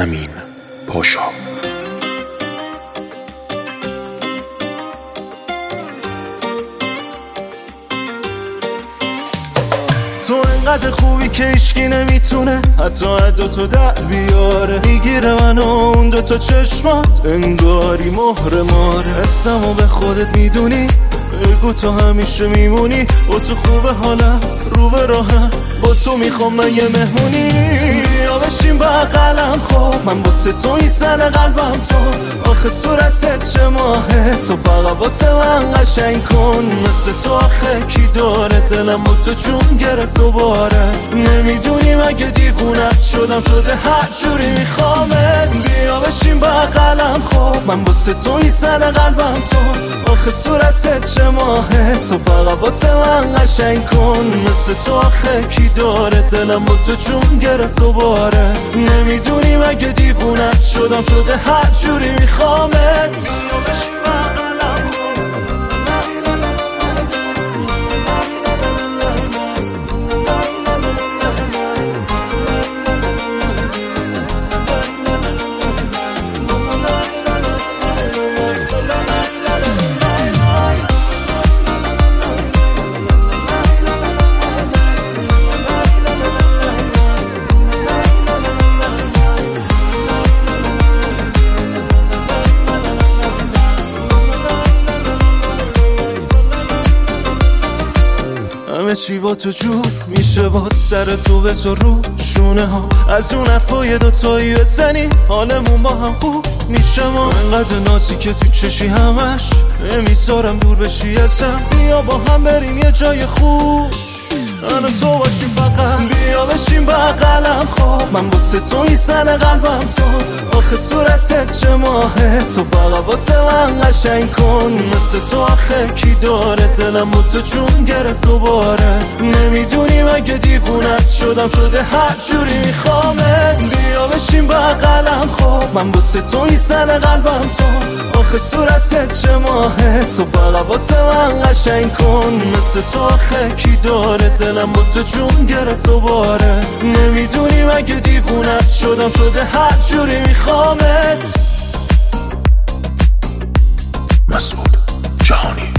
امین پاشا. تو انقدر خوبی که هیچکی نمیتونه حتی عداتو در بیاره. میگیره منو اون دوتا چشمات انگاری مهر ماره. حسمو به خودت میدونی، بگو تو همیشه میمونی. با تو خوبه حالم رو به راهم، با تو میخوام من یه مهمونی. بیا بشین بغلم خب، من واسه تو میزنه قلبم تو. آخه صورتت چه ماهه، تو فقط واسه من قشنگ کن. مثل تو آخه کی داره، دلم با تو جون گرفت دوباره. نمیدونی مگه دیوونت شده هر جوری میخوامت. بیا بشین بغلم خب، من واسه تو میزنه قلبم تو. آخه صورتت چه ماهه، تو فقط واسه من قشنگ کن. مثل تو آخه کی داره، دلم با تو جون گرفت دوباره. نمیدونی مگه دیوونت شده هر جوری میخوامت. همه چی با تو جور میشه، با سر تو بذار رو شونه ها. از اون حرفای دوتایی بزنی حالمون با هم خوب میشه. ما انقدر نازی که تو چشی همش نمیذارم دور بشی ازم. بیا با هم بریم یه جای خوب، من و تو باشیم فقط. بیا بشین بغلم خب، من واسه تو میزنه قلبم تو. آخه صورتت چه ماهه، تو فقط واسه من قشنگ کن. مثل تو آخه کی داره، دلم با تو جون گرفت دوباره. نمیدونی مگه دیوونت شده هر جوری میخوامت. بیا بشین بغلم خب، من واسه تو میزنه قلبم تو. آخه صورتت چه ماهه، تو فقط واسه من قشنگ کن. مثل تو آخه کی داره، دلم با تو جون گرفت دوباره. نمیدونی مگه دیوونت شده هر جوری میخوامت. مسعود جهانی.